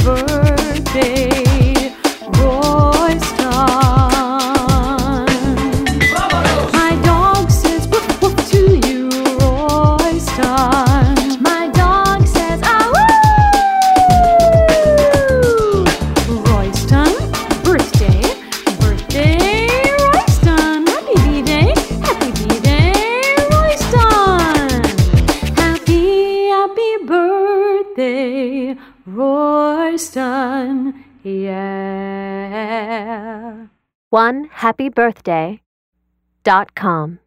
birthday, Royston. My dog says woof woof to you, Royston. My dog says ah woo. Royston, birthday, Royston. Happy B-Day, Royston. Happy birthday, Royston. Yeah. OneHappyBirthday.com